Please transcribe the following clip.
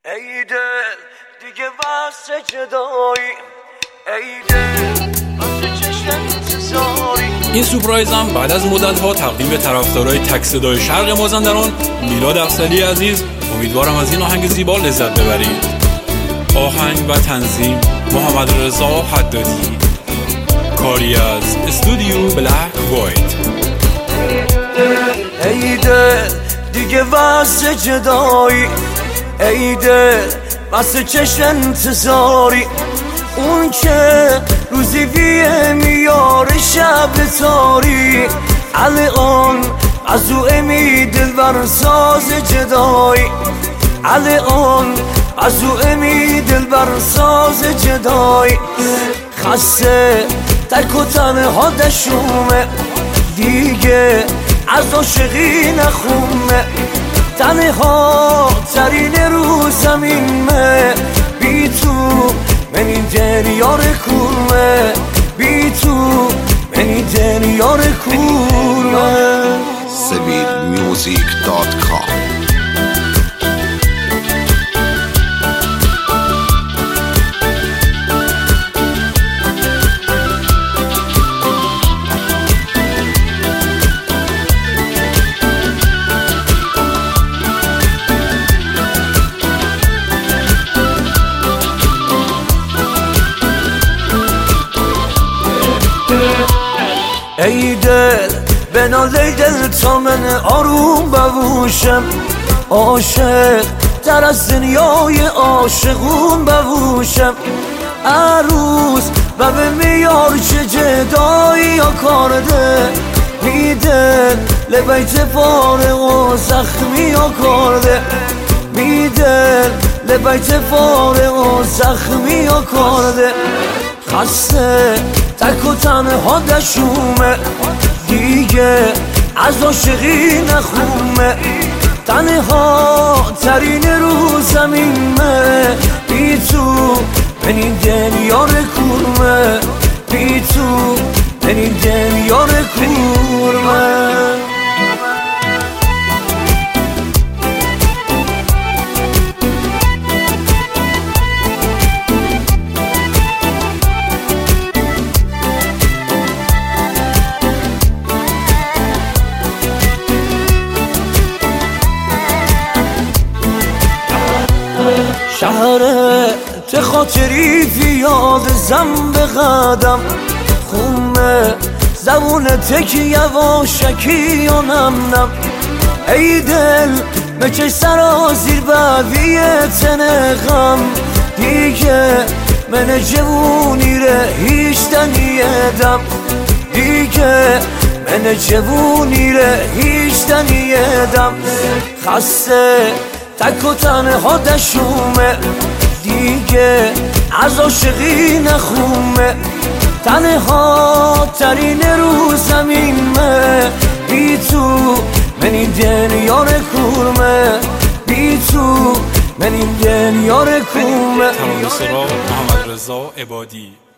ای دل دیگه واسه جدایی، ای دل واسه چشم انتظاری. این سورپرایز هم بعد از مدت‌ها تقدیم به طرفدارای تک صدای شرق مازندران میلاد افضلی عزیز. امیدوارم از این آهنگ زیبا لذت ببرید. آهنگ و تنظیم محمد رضا حدادی، کاری از استودیو بلک وایت. ای دل دیگه واسه جدایی، ای دل واسه چشم انتظاری. اون که روزی بیه میاره شب تاری، الان از او امید دلبر ساز جدایی، الان از او امید دلبر ساز جدایی. خسته تک و تنها دشومه، دیگه از عاشقی نخومه. تنها ترین رو زمینه، بی تو من این دنیا رو کورمه، بی تو من این دنیا رو کورمه. SevilMusic.com. ای دل بنالی دل تا من آروم ببوشم، عاشق تر از دنیای عاشقون ببوشم. عروس و به میار چه جدایی ها کارده، میدل لبیت فارغ و زخمی ها کارده، میدل لبیت فارغ و زخمی ها کارده. خسته تک و تنها دشومه، دیگه از عاشقی نخومه. تنها ترین رو زمینه، بی تو من این دنیا رو کورمه، بی تو من این دنیا رو کورمه. شهره ته خاطری فیاد زن به قدم، خونه زبون تکی یواشکی و نم نم. ای دل مچه سرازیر بویه تنغم، دیگه من جوونی ره هیچ دنیدم، دیگه من جوونی ره هیچ دنیدم. خسته تک و تنها دشومه، دیگه از عاشقی نخومه. تنها ترین رو زمینه، بی تو من این دنیا رو کورمه، بی تو من این دنیا رو کورمه. ترانه سرا محمد رضا عبادی.